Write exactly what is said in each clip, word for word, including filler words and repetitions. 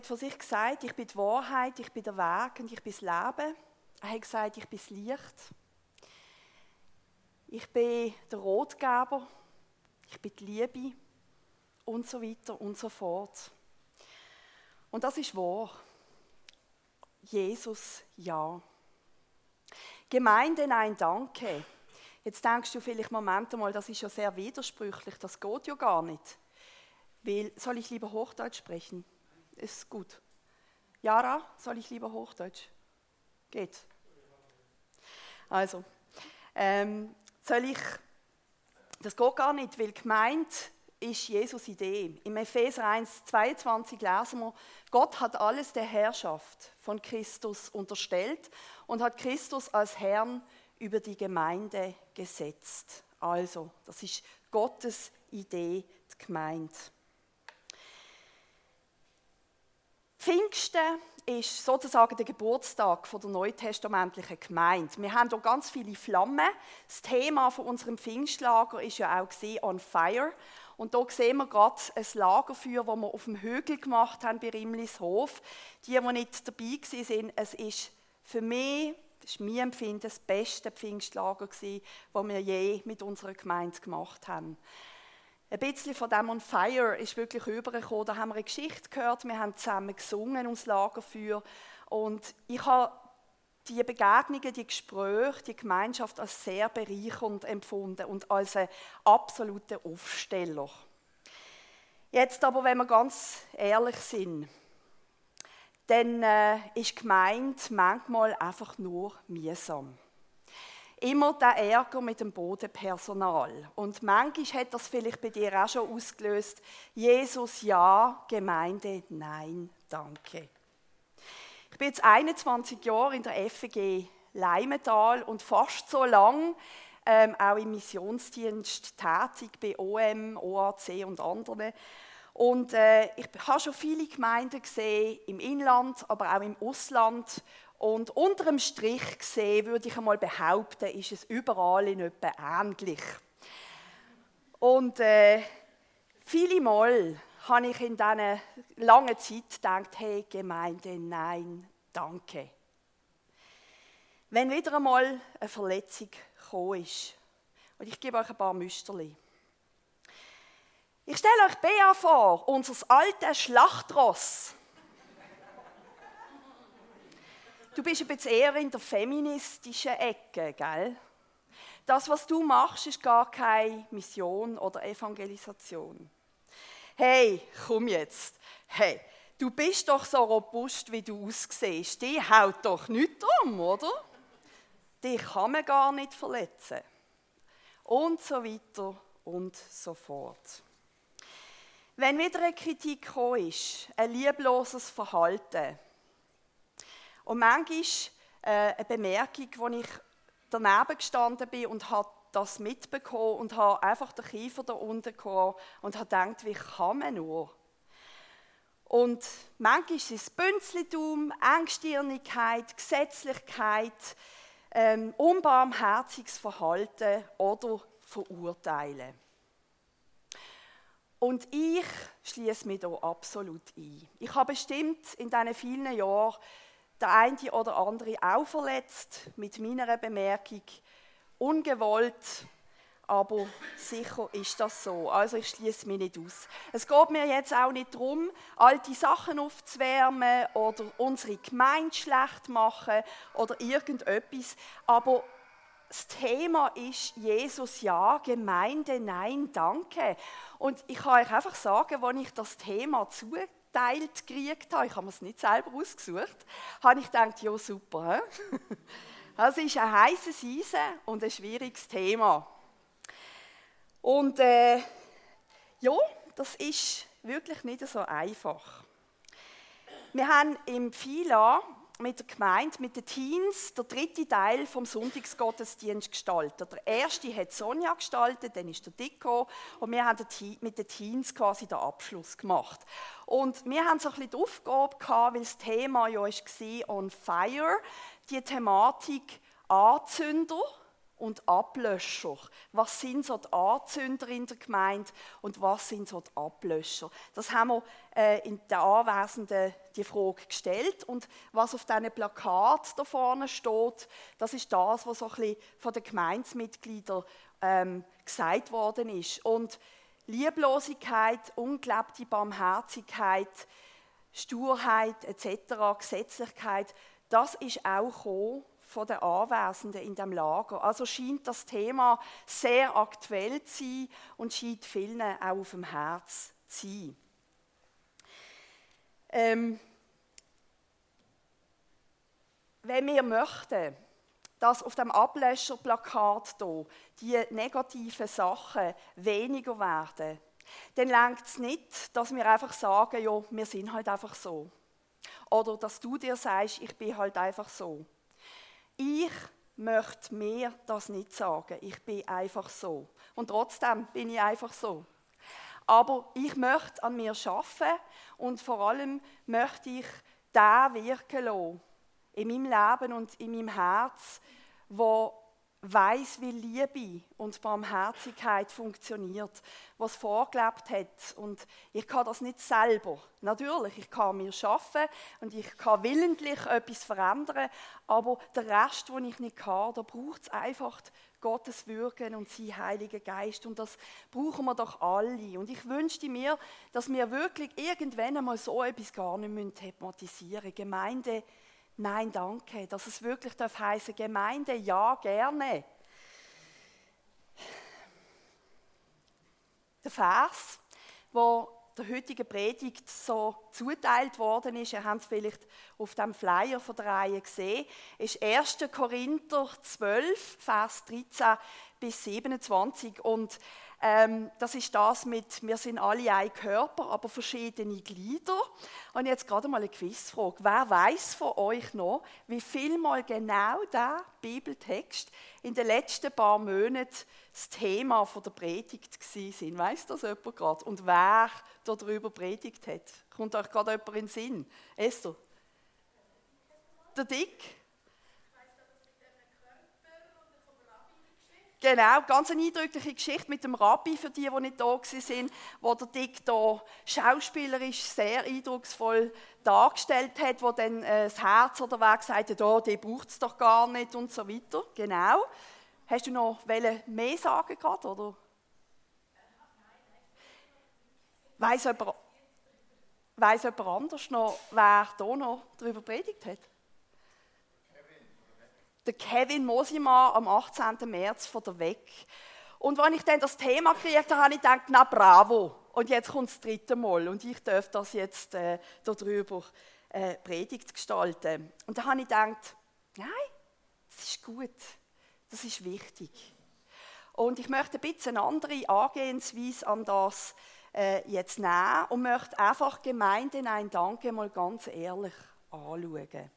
von sich gesagt, ich bin die Wahrheit, ich bin der Weg und ich bin das Leben. Er hat gesagt, ich bin das Licht. Ich bin der Rotgeber, ich bin die Liebe und so weiter und so fort. Und das ist wahr. Jesus, ja. Gemeinde, nein, danke. Jetzt denkst du vielleicht, Moment mal, das ist ja sehr widersprüchlich, das geht ja gar nicht. Weil, soll ich lieber Hochdeutsch sprechen? Ist gut. Jara, soll ich lieber Hochdeutsch? Geht. Also, ähm, soll ich, das geht gar nicht, weil gemeint ist Jesus' Idee. Im Epheser eins zweiundzwanzig lesen wir, Gott hat alles der Herrschaft von Christus unterstellt und hat Christus als Herrn über die Gemeinde gesetzt. Also, das ist Gottes Idee, die Gemeinde. Pfingsten ist sozusagen der Geburtstag der neutestamentlichen Gemeinde. Wir haben hier ganz viele Flammen. Das Thema von unserem Pfingstlager war ja auch «On Fire». Und hier sehen wir gerade ein Lagerfeuer, das wir auf dem Hügel gemacht haben bei Rimlishof. Die, die nicht dabei waren, es ist für mich, das ist mein Empfinden, das beste Pfingstlager gewesen, das wir je mit unserer Gemeinde gemacht haben. Ein bisschen von dem «On Fire» ist wirklich rübergekommen. Da haben wir eine Geschichte gehört, wir haben zusammen gesungen ums Lagerfeuer. Und ich habe die Begegnungen, die Gespräche, die Gemeinschaft als sehr bereichernd empfunden und als einen absoluten Aufsteller. Jetzt aber, wenn wir ganz ehrlich sind, dann äh, ist Gemeinde manchmal einfach nur mühsam. Immer der Ärger mit dem Bodenpersonal. Und manchmal hat das vielleicht bei dir auch schon ausgelöst, Jesus ja, Gemeinde nein, danke. Ich bin jetzt einundzwanzig Jahre in der F E G Leimental und fast so lang ähm, auch im Missionsdienst tätig, bei O M, O A C und anderen. Und äh, ich habe schon viele Gemeinden gesehen, im Inland, aber auch im Ausland. Und unter dem Strich gesehen, würde ich einmal behaupten, ist es überall in etwa ähnlich. Und äh, viele Mal habe ich in dieser langen Zeit gedacht, hey Gemeinde, nein, danke. Wenn wieder einmal eine Verletzung gekommen ist, und ich gebe euch ein paar Müsterli. Ich stelle euch Bea vor, unser altes Schlachtross. Du bist ein bisschen eher in der feministischen Ecke, gell? Das, was du machst, ist gar keine Mission oder Evangelisation. Hey, komm jetzt. Hey, du bist doch so robust, wie du aussiehst. Die haut doch nichts um, oder? Die kann man gar nicht verletzen. Und so weiter und so fort. Wenn wieder eine Kritik gekommen ist, ein liebloses Verhalten, und manchmal äh, eine Bemerkung, wo ich daneben gestanden bin und habe das mitbekommen und habe einfach den Kiefer da unten gehabt und habe gedacht, wie kann man nur? Und manchmal ist es Bünzlitum, Engstirnigkeit, Gesetzlichkeit, ähm, unbarmherziges Verhalten oder Verurteilen. Und ich schließe mich hier absolut ein. Ich habe bestimmt in diesen vielen Jahren der eine oder andere auch verletzt mit meiner Bemerkung. Ungewollt, aber sicher ist das so. Also ich schließe mich nicht aus. Es geht mir jetzt auch nicht darum, alte Sachen aufzuwärmen oder unsere Gemeinde schlecht machen oder irgendetwas. Aber das Thema ist Jesus ja, Gemeinde nein, danke. Und ich kann euch einfach sagen, als ich das Thema zugeteilt gekriegt habe, ich habe mir es nicht selber ausgesucht, habe ich gedacht, ja super. Das ist ein heißes Eisen und ein schwieriges Thema. Und äh, ja, das ist wirklich nicht so einfach. Wir haben im Pfila mit der Gemeinde, mit den Teens, der dritte Teil vom Sonntagsgottesdienst gestaltet. Der erste hat Sonja gestaltet, dann ist der Dicko und wir haben mit den Teens quasi den Abschluss gemacht. Und wir haben so ein bisschen die Aufgabe gehabt, weil das Thema ja war «On Fire», die Thematik Anzünder und Ablöscher. Was sind so die Anzünder in der Gemeinde und was sind so die Ablöscher? Das haben wir äh, in den Anwesenden die Frage gestellt. Und was auf diesen Plakat da vorne steht, das ist das, was so ein bisschen von den Gemeindemitgliedern ähm, gesagt worden ist. Und Lieblosigkeit, ungelebte Barmherzigkeit, Sturheit et cetera, Gesetzlichkeit, das ist auch gekommen von den Anwesenden in dem Lager. Also scheint das Thema sehr aktuell zu sein und scheint vielen auch auf dem Herz zu sein. Ähm, wenn wir möchten, dass auf dem Ablöscherplakat hier die negativen Sachen weniger werden, dann reicht es nicht, dass wir einfach sagen, ja, wir sind halt einfach so. Oder dass du dir sagst, ich bin halt einfach so. Ich möchte mir das nicht sagen, ich bin einfach so. Und trotzdem bin ich einfach so. Aber ich möchte an mir arbeiten und vor allem möchte ich den wirken lassen in meinem Leben und in meinem Herz, wo weiss, wie Liebe und Barmherzigkeit funktioniert, was vorgelebt hat. Und ich kann das nicht selber. Natürlich, ich kann mir schaffen und ich kann willentlich etwas verändern, aber der Rest, den ich nicht kann, da braucht es einfach Gottes Wirken und sein Heiliger Geist. Und das brauchen wir doch alle. Und ich wünschte mir, dass wir wirklich irgendwann einmal so etwas gar nicht thematisieren müssen. Gemeinde, nein, danke. Dass es wirklich darf heissen, Gemeinde, ja, gerne. Der Vers, wo der heutigen Predigt so zuteilt worden ist, ihr habt es vielleicht auf dem Flyer von der Reihe gesehen, ist erster Korinther zwölf, Vers dreizehn bis siebenundzwanzig. Und ähm, das ist das mit, wir sind alle ein Körper, aber verschiedene Glieder. Und jetzt gerade mal eine Quizfrage. Wer weiß von euch noch, wie viel mal genau der Bibeltext in den letzten paar Monaten das Thema von der Predigt war? Weiss das jemand gerade? Und wer darüber predigt hat? Kommt euch gerade jemand in den Sinn? Esther? Der Dick? Genau, ganz eine eindrückliche Geschichte mit dem Rabbi, für die, die nicht da waren, wo der Dick da schauspielerisch sehr eindrucksvoll dargestellt hat, wo dann äh, das Herz oder wer gesagt hat, oh, den braucht es doch gar nicht und so weiter. Genau. Hast du noch mehr sagen gerade, oder? Weiss jemand, weiss jemand anders noch, wer da noch darüber predigt hat? Der Kevin Mosimann am achtzehnten März von der W E C. Und als ich dann das Thema gekriegt habe, habe ich gedacht, na bravo. Und jetzt kommt das dritte Mal und ich darf das jetzt äh, darüber äh, Predigt gestalten. Und da habe ich gedacht, nein, das ist gut, das ist wichtig. Und ich möchte ein bisschen eine andere Angehensweise an das äh, jetzt nehmen und möchte einfach Gemeinde Nein Danke mal ganz ehrlich anschauen.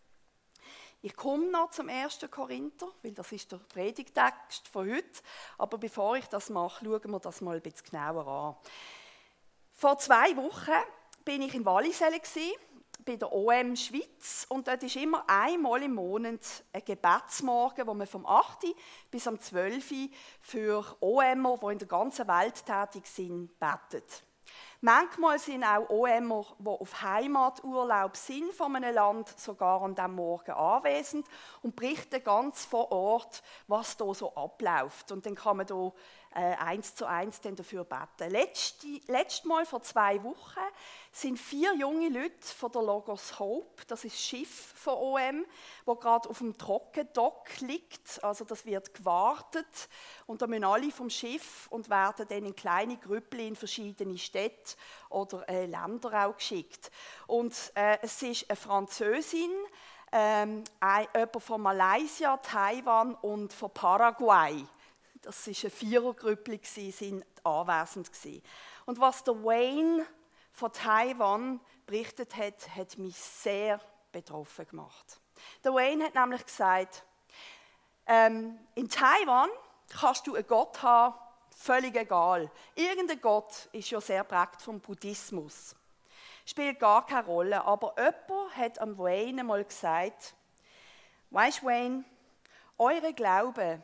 Ich komme noch zum ersten Korinther, weil das ist der Predigtext von heute. Aber bevor ich das mache, schauen wir das mal ein bisschen genauer an. Vor zwei Wochen bin ich in Wallisellen bei der O M Schweiz. Und dort ist immer einmal im Monat ein Gebetsmorgen, wo man vom achten bis am zwölften für O Emer, die in der ganzen Welt tätig sind, betet. Manchmal sind auch O Emer, die auf Heimaturlaub sind von einem Land, sogar an diesem Morgen anwesend und berichten ganz vor Ort, was da so abläuft. Und dann kann man da äh, eins zu eins dann dafür beten. Letzte, letztes Mal, vor zwei Wochen, sind vier junge Leute von der Logos Hope, das ist das Schiff von O M, das gerade auf dem Trockendock liegt. Also das wird gewartet und da müssen alle vom Schiff und werden dann in kleine Grüppchen in verschiedene Städte oder äh, Länder auch geschickt. Und äh, es ist eine Französin, ähm, ein, jemand von Malaysia, Taiwan und von Paraguay. Das war eine Vierergrüppel, sie sind anwesend gewesen. Und was der Wayne von Taiwan berichtet hat, hat mich sehr betroffen gemacht. Der Wayne hat nämlich gesagt, ähm, in Taiwan kannst du einen Gott haben, völlig egal. Irgendein Gott ist ja sehr prägt vom Buddhismus. Spielt gar keine Rolle. Aber jemand hat am Wayne einmal gesagt, weisst Wayne, eure Glaube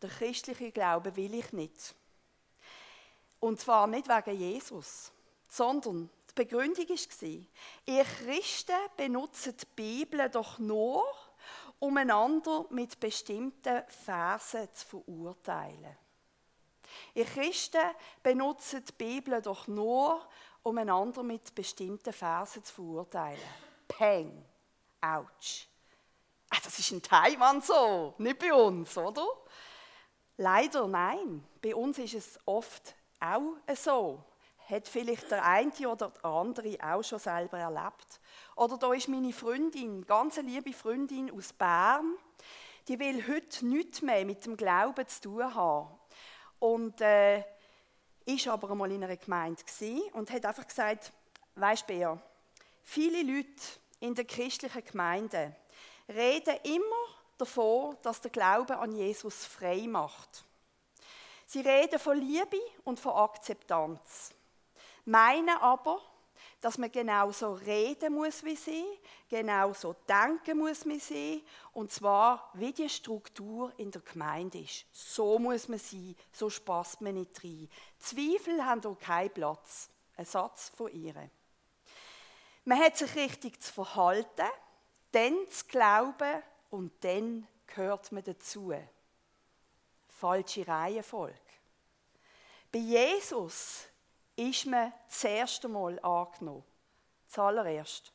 den christlichen Glauben will ich nicht. Und zwar nicht wegen Jesus, sondern die Begründung war, ihr Christen benutzt die Bibel doch nur, um einander mit bestimmten Versen zu verurteilen. Ihr Christen benutzt die Bibel doch nur, um einander mit bestimmten Versen zu verurteilen. Peng, ouch. Das ist in Taiwan so, nicht bei uns, oder? Leider nein, bei uns ist es oft auch so. Hat vielleicht der eine oder der andere auch schon selber erlebt. Oder da ist meine Freundin, ganz eine liebe Freundin aus Bern, die will heute nichts mehr mit dem Glauben zu tun haben. Und äh, ist aber einmal in einer Gemeinde gewesen und hat einfach gesagt, weisst Bea, viele Leute in der christlichen Gemeinde reden immer davon, dass der Glaube an Jesus frei macht. Sie reden von Liebe und von Akzeptanz, meinen aber, dass man genauso reden muss wie sie, genauso denken muss wie sie, und zwar, wie die Struktur in der Gemeinde ist. So muss man sein, so passt man nicht rein. Zweifel haben auch keinen Platz. Ein Satz von ihr. Man hat sich richtig zu verhalten, dann zu glauben und dann gehört man dazu. Falsche Reihenfolge. Bei Jesus ist man das erste Mal angenommen. Zuallererst.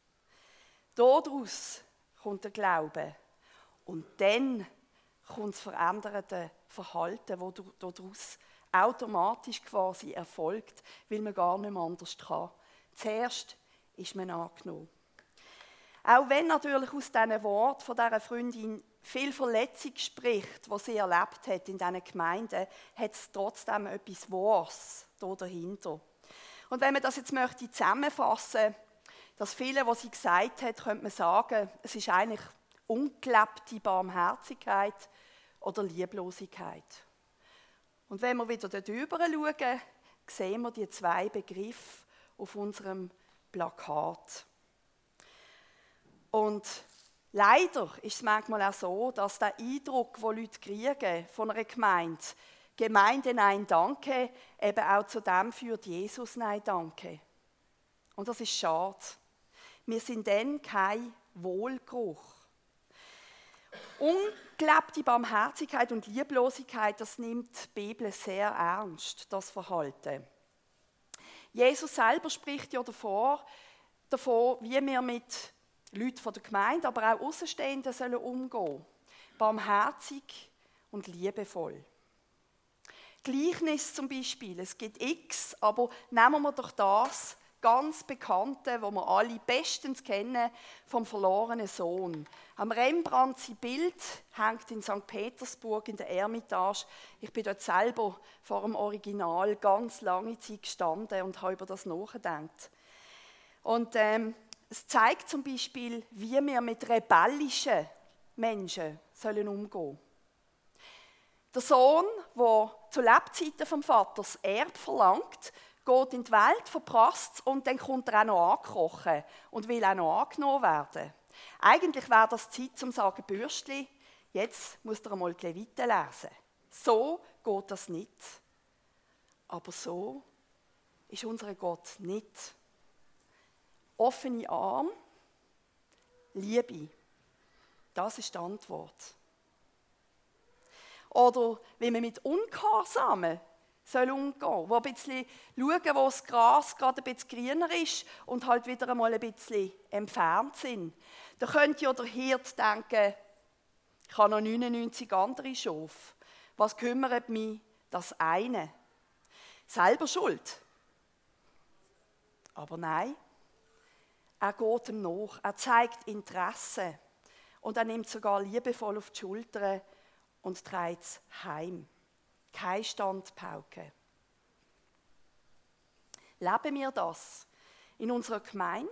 Daraus kommt der Glaube. Und dann kommt das veränderte Verhalten, das daraus automatisch quasi erfolgt, weil man gar nicht mehr anders kann. Zuerst ist man angenommen. Auch wenn natürlich aus diesen Worten von dieser Freundin viel Verletzung spricht, was sie erlebt hat in diesen Gemeinden, hat es trotzdem etwas Wahres da dahinter. Und wenn man das jetzt möchte zusammenfassen, das viele, was sie gesagt hat, könnte man sagen, es ist eigentlich ungelebte Barmherzigkeit oder Lieblosigkeit. Und wenn wir wieder dort drüber schauen, sehen wir die zwei Begriffe auf unserem Plakat. Und leider ist es manchmal auch so, dass der Eindruck, den Leute kriegen von einer Gemeinde, Gemeinde Nein Danke, eben auch zu dem führt, Jesus Nein Danke. Und das ist schade. Wir sind dann kein Wohlgeruch. Ungelebte Barmherzigkeit und Lieblosigkeit, das nimmt die Bibel sehr ernst, das Verhalten. Jesus selber spricht ja davor, davon, wie wir mit Leuten von der Gemeinde, aber auch Außenstehenden sollen umgehen. Barmherzig und liebevoll. Gleichnis zum Beispiel, es gibt x, aber nehmen wir doch das ganz Bekannte, das wir alle bestens kennen, vom verlorenen Sohn. Am Rembrandt sein Bild hängt in Sankt Petersburg in der Ermitage. Ich bin dort selber vor dem Original ganz lange Zeit gestanden und habe über das nachgedacht. Und ähm, es zeigt zum Beispiel, wie wir mit rebellischen Menschen sollen umgehen sollen. Der Sohn, der zu Lebzeiten vom Vater das Erbe verlangt, geht in die Welt, verprasst und dann kommt er auch noch angekrochen und will auch noch angenommen werden. Eigentlich wäre das Zeit zum sagen, Bürstli, jetzt muss er einmal die Leviten lesen. So geht das nicht. Aber so ist unser Gott nicht. Offene Arme, Liebe. Das ist die Antwort. Oder wie man mit Ungehorsamen soll umgehen, wo ein bisschen schauen, wo das Gras gerade ein bisschen grüner ist und halt wieder einmal ein bisschen entfernt sind. Da könnte ja der Hirt denken, ich habe noch neunundneunzig andere Schafe. Was kümmert mich das eine? Selber schuld. Aber nein, er geht ihm nach, er zeigt Interesse und er nimmt sogar liebevoll auf die Schultern und trägt es heim. Keine Standpauke. Leben wir das in unserer Gemeinde?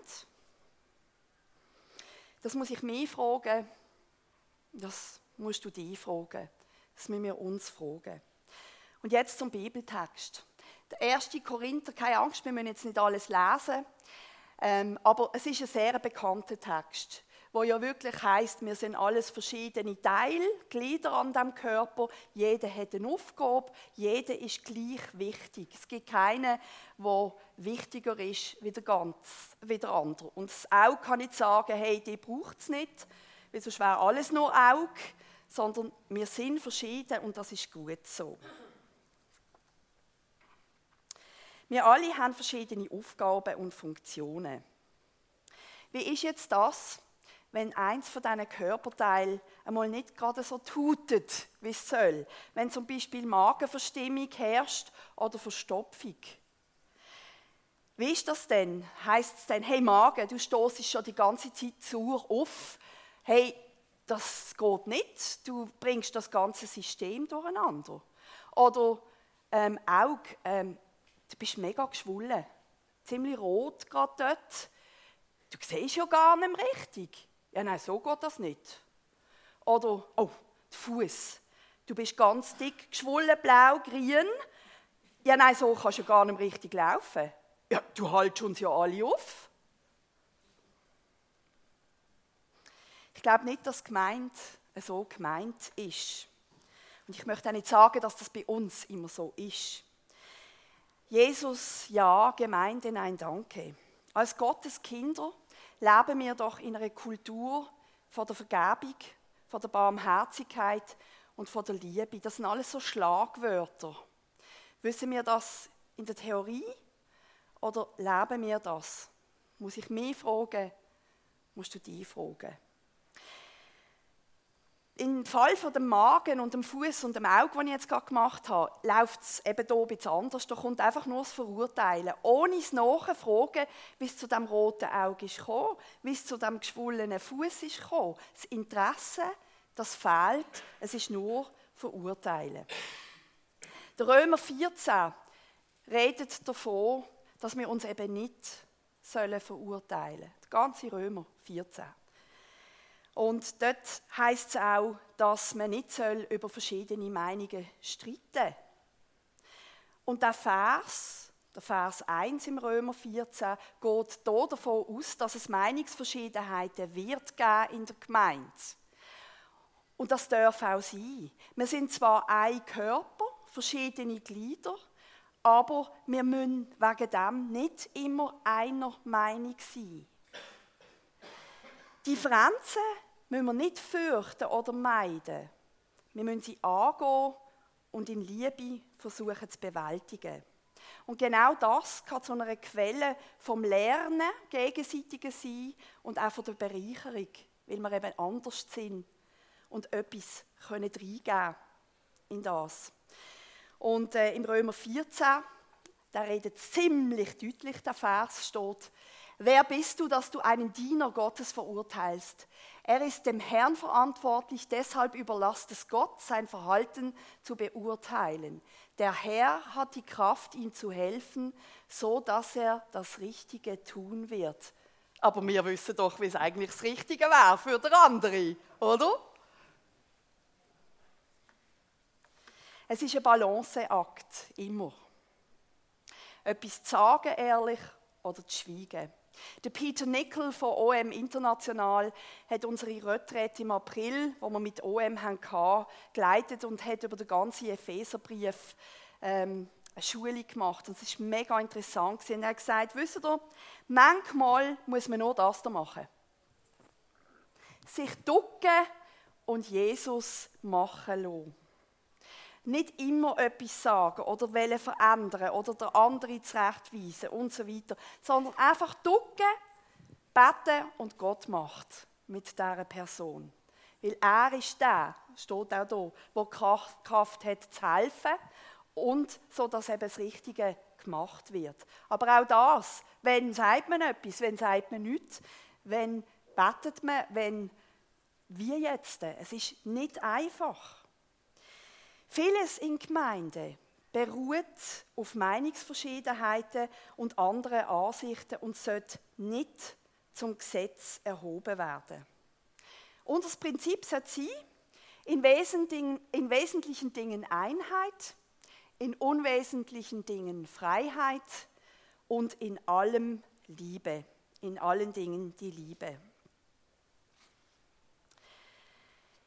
Das muss ich mich fragen, das musst du dich fragen, das müssen wir uns fragen. Und jetzt zum Bibeltext. Der erste Korinther, keine Angst, wir müssen jetzt nicht alles lesen, ähm, aber es ist ein sehr bekannter Text, wo ja wirklich heisst, wir sind alles verschiedene Teile, Glieder an dem Körper. Jeder hat eine Aufgabe, jeder ist gleich wichtig. Es gibt keinen, der wichtiger ist wie der, ganz, wie der andere. Und das Auge kann nicht sagen, hey, die braucht es nicht, weil sonst wäre alles nur Auge, sondern wir sind verschieden und das ist gut so. Wir alle haben verschiedene Aufgaben und Funktionen. Wie ist jetzt das, wenn eins von diesen Körperteilen einmal nicht gerade so tutet, wie es soll? Wenn zum Beispiel Magenverstimmung herrscht oder Verstopfung. Wie ist das denn? Heisst es denn, hey Magen, du stoßest schon die ganze Zeit sauer auf. Hey, das geht nicht, du bringst das ganze System durcheinander. Oder ähm, Auge, ähm, du bist mega geschwollen, ziemlich rot gerade dort. Du siehst ja gar nicht mehr richtig. Ja, nein, so geht das nicht. Oder, oh, der Fuß. Du bist ganz dick geschwollen, blau, grün. Ja, nein, so kannst du ja gar nicht mehr richtig laufen. Ja, du haltst uns ja alle auf. Ich glaube nicht, dass gemeint so gemeint ist. Und ich möchte auch nicht sagen, dass das bei uns immer so ist. Jesus, ja, Gemeinde, nein, danke. Als Gottes Kinder leben wir doch in einer Kultur von der Vergebung, von der Barmherzigkeit und von der Liebe. Das sind alles so Schlagwörter. Wissen wir das in der Theorie oder leben wir das? Muss ich mich fragen, musst du dich fragen. Im Fall von dem Magen und dem Fuß und dem Auge, das ich jetzt gerade gemacht habe, läuft es eben hier ein bisschen anders. Da kommt einfach nur das Verurteilen, ohne das Nachfragen, wie es zu dem roten Auge ist gekommen, wie es zu dem geschwollenen Fuß ist gekommen. Das Interesse, das fehlt, es ist nur Verurteilen. Der Römer vierzehn redet davon, dass wir uns eben nicht sollen verurteilen sollen. Der ganze Römer vierzehn. Und dort heisst es auch, dass man nicht soll über verschiedene Meinungen streiten soll. Und der Vers, der Vers eins im Römer vierzehn, geht hier davon aus, dass es Meinungsverschiedenheiten wird geben in der Gemeinde. Und das darf auch sein. Wir sind zwar ein Körper, verschiedene Glieder, aber wir müssen wegen dem nicht immer einer Meinung sein. Differenzen müssen wir nicht fürchten oder meiden. Wir müssen sie angehen und in Liebe versuchen zu bewältigen. Und genau das kann zu einer Quelle vom Lernen, Gegenseitigen sein und auch von der Bereicherung, weil wir eben anders sind und etwas können reingeben in das. Und äh, im Römer vierzehn, da redet ziemlich deutlich, der Vers steht: Wer bist du, dass du einen Diener Gottes verurteilst? Er ist dem Herrn verantwortlich, deshalb überlasst es Gott, sein Verhalten zu beurteilen. Der Herr hat die Kraft, ihm zu helfen, so dass er das Richtige tun wird. Aber wir wissen doch, wie es eigentlich das Richtige wäre für den anderen, oder? Es ist ein Balanceakt, immer. Etwas zu sagen, ehrlich, oder zu schweigen. Der Peter Nickel von O M International hat unsere Retraite im April, wo wir mit O M hatten, geleitet und hat über den ganzen Epheserbrief ähm, eine Schulung gemacht. Und es war mega interessant. Und er hat gesagt, wisst ihr, manchmal muss man nur das da machen. Sich ducken und Jesus machen lassen. Nicht immer etwas sagen oder wollen verändern oder der andere zurechtweisen und so weiter, sondern einfach ducken, beten und Gott macht mit dieser Person. Weil er ist der, steht auch hier, der Kraft, Kraft hat zu helfen und so, dass eben das Richtige gemacht wird. Aber auch das, wenn sagt man etwas, wenn sagt man nichts, wenn betet man, wenn wie jetzt. Es ist nicht einfach. Vieles in Gemeinde beruht auf Meinungsverschiedenheiten und anderen Ansichten und sollte nicht zum Gesetz erhoben werden. Unser Prinzip sollte sein, in wesentlichen, in wesentlichen Dingen Einheit, in unwesentlichen Dingen Freiheit und in allem Liebe, in allen Dingen die Liebe.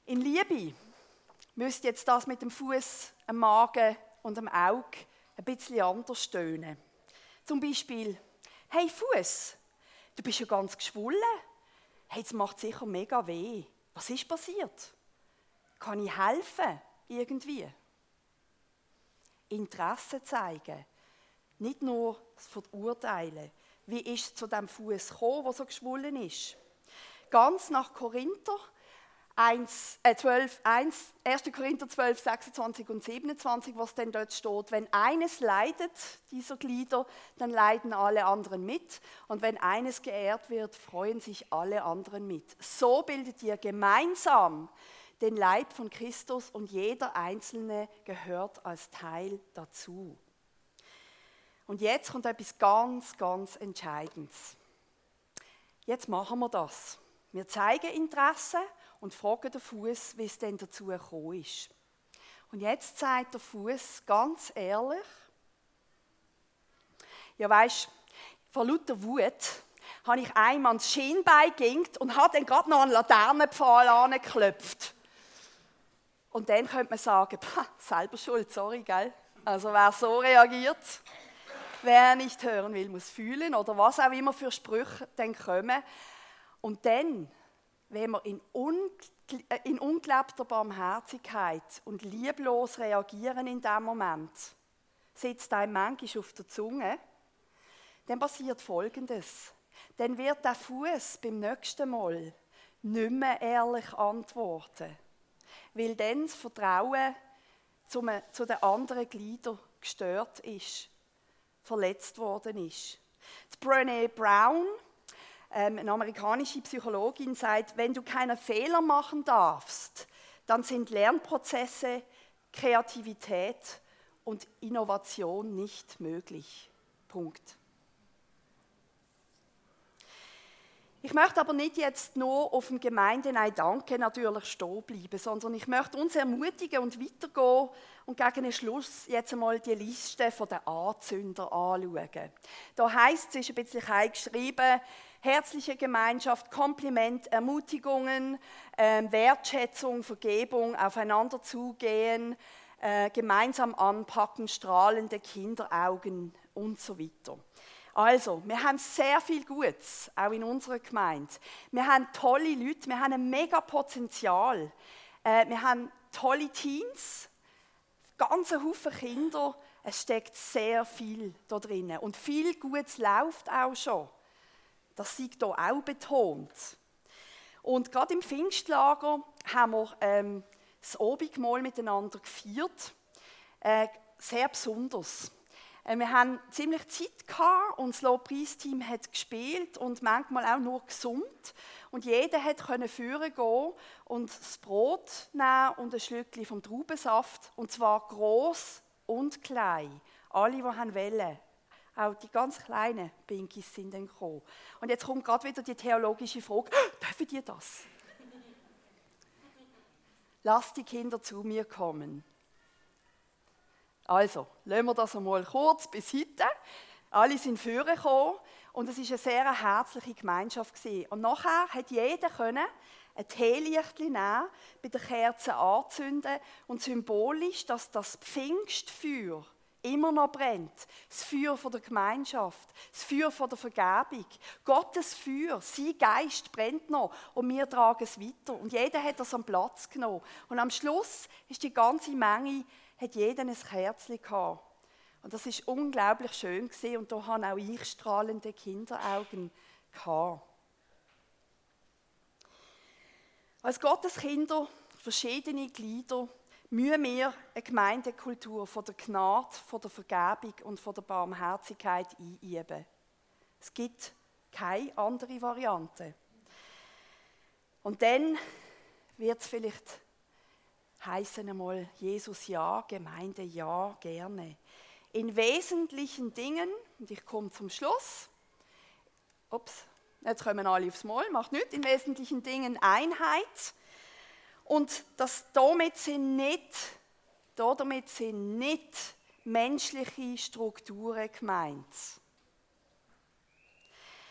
In Liebe müsste jetzt das mit dem Fuß, dem Magen und dem Auge ein bisschen anders stöhnen. Zum Beispiel, hey Fuß, du bist ja ganz geschwollen. Hey, das macht sicher mega weh. Was ist passiert? Kann ich helfen? Irgendwie. Interesse zeigen. Nicht nur verurteilen. Wie ist es zu diesem Fuß gekommen, der so geschwollen ist? Ganz nach Korinther eins, äh zwölf, eins, erster Korinther zwölf, sechsundzwanzig und siebenundzwanzig, was denn dort steht. Wenn eines leidet, dieser Glieder, dann leiden alle anderen mit. Und wenn eines geehrt wird, freuen sich alle anderen mit. So bildet ihr gemeinsam den Leib von Christus und jeder Einzelne gehört als Teil dazu. Und jetzt kommt etwas ganz, ganz Entscheidendes. Jetzt machen wir das. Wir zeigen Interesse und fragen den Fuß, wie es denn dazu gekommen ist. Und jetzt sagt der Fuß ganz ehrlich, ja weisst, vor lauter Wut habe ich einmal ans Schienbein geginkt und habe dann gerade noch einen Laternenpfahl angeklopft. Und dann könnte man sagen, selber schuld, sorry, gell? Also wer so reagiert, wer nicht hören will, muss fühlen oder was auch immer für Sprüche dann kommen. Und dann, wenn wir in, un- in ungelebter Barmherzigkeit und lieblos reagieren in diesem Moment, sitzt einem manchmal auf der Zunge, dann passiert Folgendes. Dann wird der Fuß beim nächsten Mal nicht mehr ehrlich antworten, weil dann das Vertrauen zum, zu den anderen Gliedern gestört ist, verletzt worden ist. Die Brené Brown, ähm, eine amerikanische Psychologin, sagt, wenn du keine Fehler machen darfst, dann sind Lernprozesse, Kreativität und Innovation nicht möglich. Punkt. Ich möchte aber nicht jetzt nur auf dem Gemeindenein Danke natürlich stehen bleiben, sondern ich möchte uns ermutigen und weitergehen und gegen den Schluss jetzt einmal die Liste der Anzünder anschauen. Da heisst es, ist ein bisschen klein geschrieben, herzliche Gemeinschaft, Kompliment, Ermutigungen, äh, Wertschätzung, Vergebung, aufeinander zugehen, äh, gemeinsam anpacken, strahlende Kinderaugen und so weiter. Also, wir haben sehr viel Gutes, auch in unserer Gemeinde. Wir haben tolle Leute, wir haben ein mega Potenzial. Äh, wir haben tolle Teens, ganz ein Haufen Kinder. Es steckt sehr viel da drin. Und viel Gutes läuft auch schon. Das ist hier auch betont. Und gerade im Pfingstlager haben wir ähm, das Abendmahl miteinander gefeiert. Äh, sehr besonders. Wir hatten ziemlich Zeit gehabt und das Lobpreisteam hat gespielt und manchmal auch nur gesummt. Und jeder konnte führen gehen und das Brot nehmen und ein Schlückchen vom Traubensaft. Und zwar gross und klein. Alle, die wollten. Auch die ganz kleinen Pinkies sind dann gekommen. Und jetzt kommt gerade wieder die theologische Frage, dürfen die das? Lasst die Kinder zu mir kommen. Also, lassen wir das einmal kurz bis heute. Alle sind vorgekommen und es war eine sehr herzliche Gemeinschaft. Und nachher konnte jeder ein Teelicht nehmen, bei der Kerze anzünden und symbolisch, dass das Pfingstfeuer immer noch brennt. Das Feuer von der Gemeinschaft, das Feuer von der Vergebung. Gottes Feuer, sein Geist brennt noch und wir tragen es weiter. Und jeder hat das am Platz genommen. Und am Schluss ist die ganze Menge hat jeder ein Kerzchen gehabt. Und das war unglaublich schön gewesen. Und da haben auch ich strahlende Kinderaugen gehabt. Als Gottes Kinder, verschiedene Glieder, müssen wir eine Gemeindekultur von der Gnade, von der Vergebung und von der Barmherzigkeit einüben. Es gibt keine andere Variante. Und dann wird es vielleicht heißen einmal Jesus ja, Gemeinde ja, gerne. In wesentlichen Dingen, und ich komme zum Schluss, ups, jetzt kommen alle aufs Mal, macht nichts, in wesentlichen Dingen Einheit. Und das, damit, sind nicht, damit sind nicht menschliche Strukturen gemeint.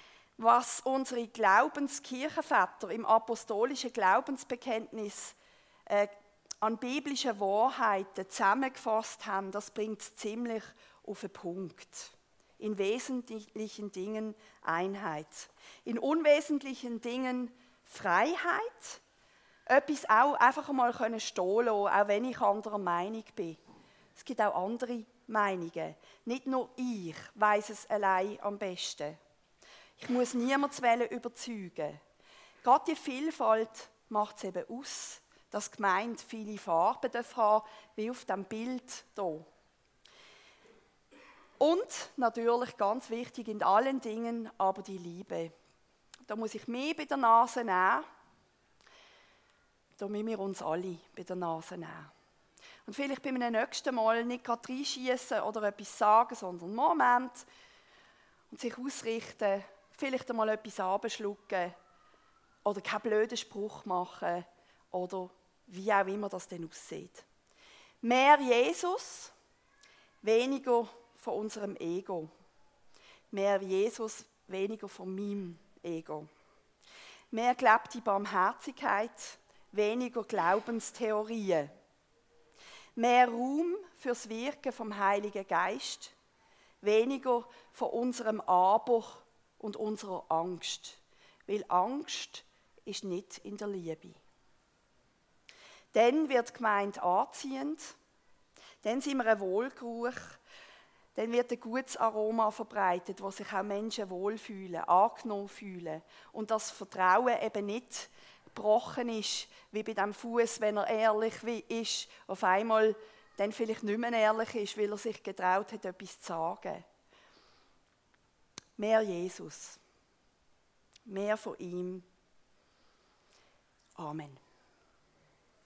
Was unsere Glaubenskirchenväter im apostolischen Glaubensbekenntnis äh, an biblischen Wahrheiten zusammengefasst haben, das bringt es ziemlich auf den Punkt. In wesentlichen Dingen Einheit. In unwesentlichen Dingen Freiheit. Etwas auch einfach mal stehen lassen, auch wenn ich anderer Meinung bin. Es gibt auch andere Meinungen. Nicht nur ich weiss es allein am besten. Ich muss niemanden überzeugen. Gerade die Vielfalt macht es eben aus, dass die Gemeinde viele Farben haben darf, wie auf dem Bild hier. Und natürlich ganz wichtig in allen Dingen aber die Liebe. Da muss ich mehr bei der Nase nehmen. Da müssen wir uns alle bei der Nase nehmen. Und vielleicht beim nächsten Mal nicht gerade reinschiessen oder etwas sagen, sondern einen Moment und sich ausrichten, vielleicht einmal etwas abschlucken oder keinen blöden Spruch machen oder wie auch immer das denn aussieht. Mehr Jesus, weniger von unserem Ego. Mehr Jesus, weniger von meinem Ego. Mehr gelebte Barmherzigkeit, weniger Glaubenstheorien. Mehr Raum fürs Wirken vom Heiligen Geist, weniger von unserem Aber und unserer Angst. Weil Angst ist nicht in der Liebe. Dann wird die Gemeinde anziehend, dann sind wir ein Wohlgeruch, dann wird ein gutes Aroma verbreitet, wo sich auch Menschen wohlfühlen, angenommen fühlen. Und das Vertrauen eben nicht gebrochen ist, wie bei dem Fuß, wenn er ehrlich ist, auf einmal dann vielleicht nicht mehr ehrlich ist, weil er sich getraut hat, etwas zu sagen. Mehr Jesus. Mehr von ihm. Amen.